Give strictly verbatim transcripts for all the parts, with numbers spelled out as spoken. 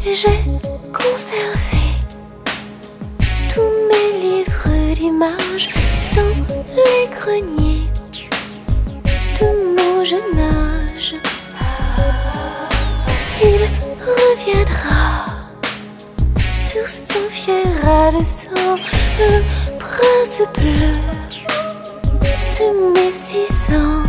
J'ai conservé tous mes livres d'images dans les greniers de mon jeune âge. Il reviendra sur son fier adolescent, le prince bleu de mes six ans.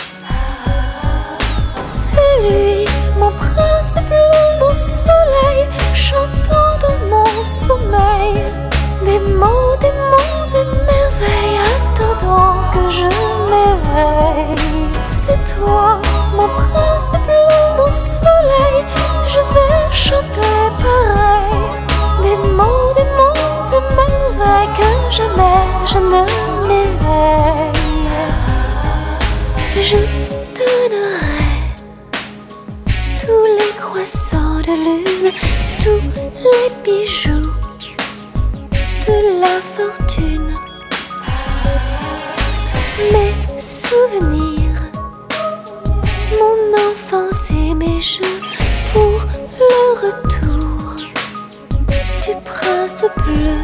C'est lui, mon prince bleu, mon soleil, chantant dans mon sommeil des mots, des mots et merveilles, attendant que je m'éveille. C'est toi, mon prince bleu, mon soleil, je vais chanter pareil des mots, des mots et merveilles que jamais je ne m'éveille. Je donnerai tous les croissants de lune, tous les bijoux de la fortune, mes souvenirs, mon enfance et mes jeux pour le retour du prince bleu.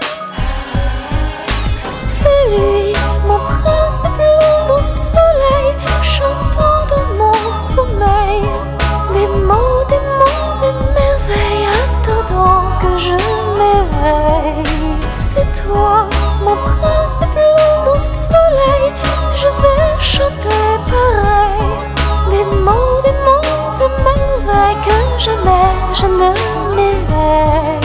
C'est lui, mon prince bleu, mon soleil, chantant dans mon sommeil des mots, des mots et merveilles, attendant que je m'éveille. C'est toi, mon prince bleu, mon soleil, je vais chanter pareil des mots, des mots et merveilles que jamais je ne m'éveille.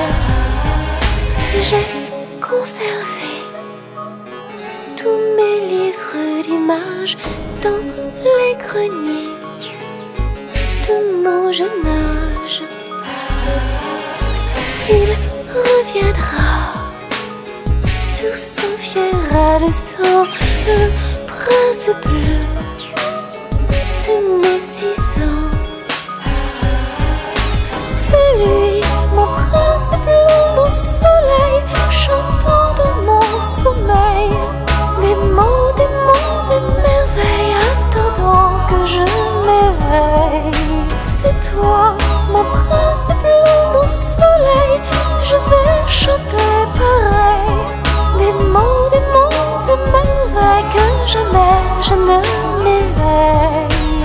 J'ai conservé tous mes livres d'images dans les greniers de mon jeune âge. Il reviendra sur son fier adolescent, le prince bleu de mes six ans. C'est lui, mon prince bleu, mon soleil, chantant dans mon sommeil des mots, des mots et merveilles, attendant que je m'éveille. C'est toi, mon prince bleu, mon soleil, je vais chanter pareil des mots, des mots et merveilles que jamais je ne m'éveille.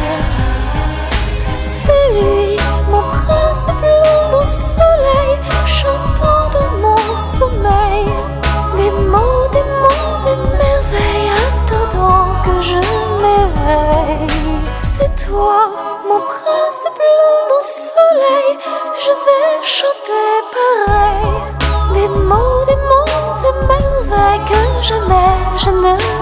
C'est lui, mon prince bleu, mon soleil, chantant dans mon sommeil des mots, des mots et merveilles, attendant que je m'éveille. C'est toi, mon prince bleu, mon soleil, je vais chanter pareil des mots, des mots et merveilles que jamais je ne